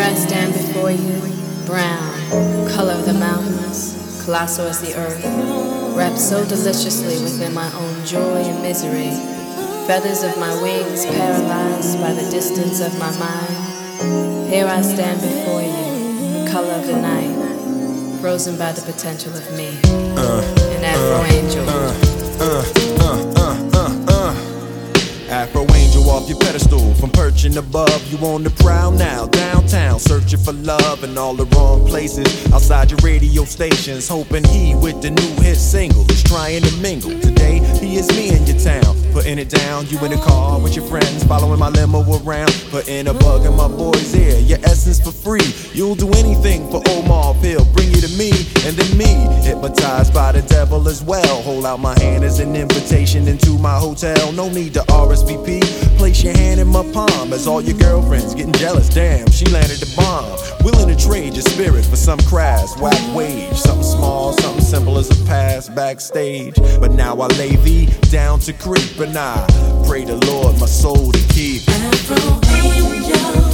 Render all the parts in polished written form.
I stand before you, brown, color of the mountains, colossal as the earth, wrapped so deliciously within my own joy and misery, feathers of my wings paralyzed by the distance of my mind. Here I stand before you, color of the night, frozen by the potential of me, an Afro angel. Afro angel off your pedestal, from perching above. You on the prowl now, downtown, searching for love in all the wrong places. Outside your radio stations, hoping he with the new hit single is trying to mingle. Today, he is me in your town, putting it down. You in the car with your friends, following my limo around, putting a bug in my boy's ear. Your essence for free, you'll do anything for Omar Hill. Bring you to me, and then me, hypnotized by the devil as well. Hold out my hand as an invitation into my hotel. No need to RSVP. Place your hand in my palm as all your girlfriends getting jealous. Damn, she landed the bomb. Willing to trade your spirit for some crass whack wage. Something small, something simple as a pass backstage. But now I lay thee down to creep, and I pray the Lord my soul to keep. Afro angel.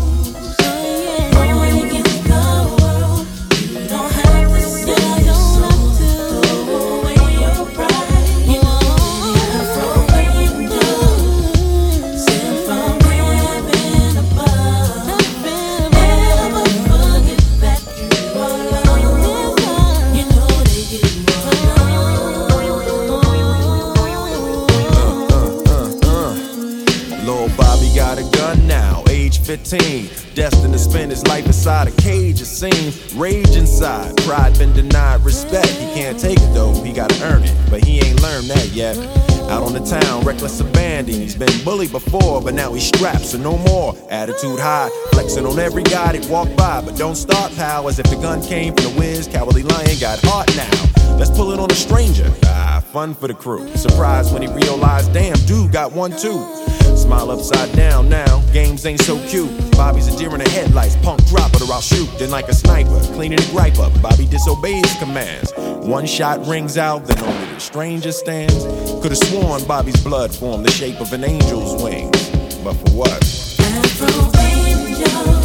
Bobby got a gun now, age 15, destined to spend his life inside a cage. It seems rage inside, pride been denied respect. He can't take it though, he gotta earn it, but he ain't learned that yet. Out on the town, reckless abandon. He's been bullied before, but now he's strapped, so no more. Attitude high, flexing on every guy that walk by, but don't start, pal, as if the gun came from the Wiz. Cowardly Lion got heart now. Let's pull it on a stranger. Fun for the crew. Surprised when he realized, damn, dude got one too. Smile upside down now, games ain't so cute. Bobby's a deer in the headlights, punk drop it or I'll shoot. Then like a sniper, cleaning the gripe up, Bobby disobeys commands. One shot rings out, then only the stranger stands. Could've sworn Bobby's blood formed the shape of an angel's wings, but for what? Afro angel.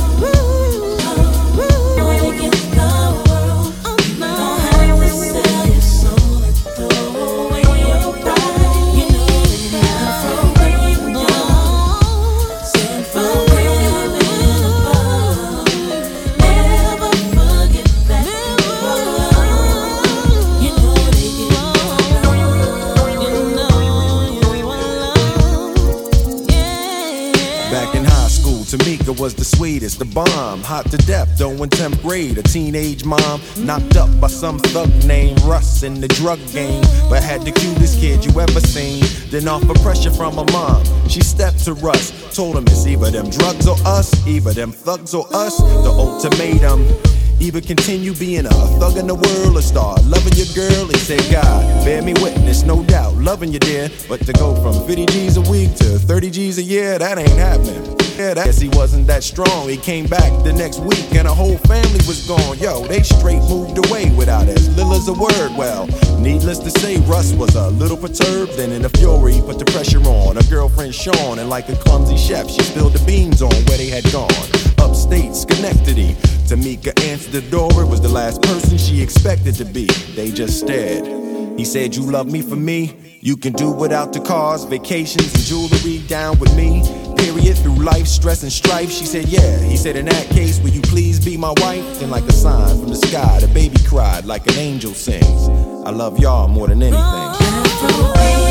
Back in high school, Tamika was the sweetest, the bomb. Hot to death, though in 10th grade, a teenage mom knocked up by some thug named Russ in the drug game, but had the cutest kid you ever seen. Then off of pressure from her mom, she stepped to Russ, told him it's either them drugs or us, either them thugs or us. The ultimatum, either continue being a thug in the world or start loving your girl. He said, God, bear me witness, no doubt, loving you, dear. But to go from 50 G's a week to 30 G's a year, that ain't happening. Yeah, I guess he wasn't that strong. He came back the next week and a whole family was gone. Yo, they straight moved away without as little as a word. Well, needless to say, Russ was a little perturbed. Then in a fury, put the pressure on her girlfriend Sean, and like a clumsy chef, she spilled the beans on where they had gone. Upstate, Schenectady. Tamika answered the door, it was the last person she expected to be. They just stared. He said, you love me for me? You can do without the cars, vacations, and jewelry down with me. Period, through life, stress, and strife. She said, yeah. He said, in that case, will you please be my wife? Then like a sign from the sky, the baby cried like an angel sings. I love y'all more than anything.